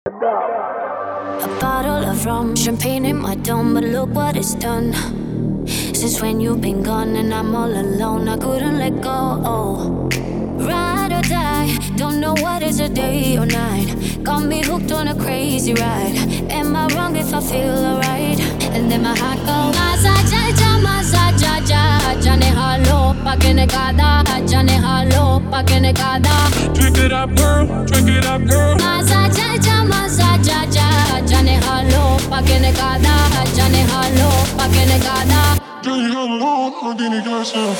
A bottle of rum, champagne in my dome, but look what it's done. Since when you've been gone and I'm all alone, I couldn't let go. Oh. Ride or die, don't know what is a day or night. Got me hooked on a crazy ride. Am I wrong if I feel alright? And then my heart goes Massage, jane halo, pakene kada, jane halo, pakene kada. Drink it up, girl, drink it up, girl. Massage, jane halo, pakene kada, jane halo, pakene kada. Drink it up, girl, dini kasa.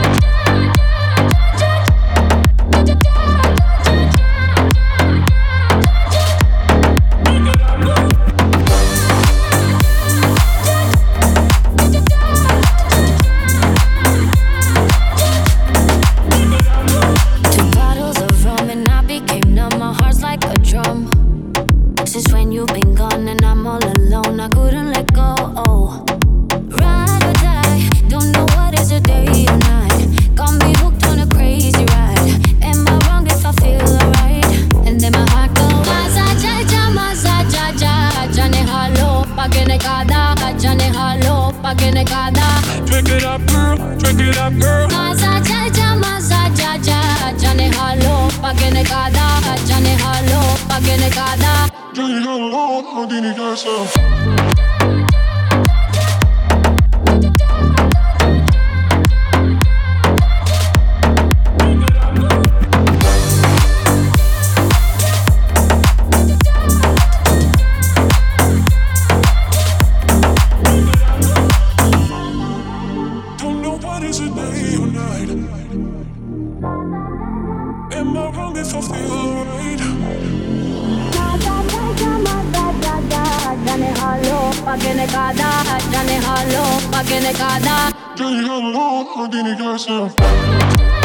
Since when you've been gone and I'm all alone, I couldn't let go. Oh. Ride or die, don't know what is a day or night. Got me hooked on a crazy ride. Am I wrong if I feel alright? And then my heart goes Massage, jane halo, pakene kada, jane halo, pakene kada. Drink it up, girl, drink it up, girl. Massage, jane halo, pakene kada, jane halo, pakene kada. Drink it up, dini kasa. Is it day or night? Am I wrong if I feel alright? Jane halo, pakene kada, jane halo, pakene kada. Drink it up, dini kasa.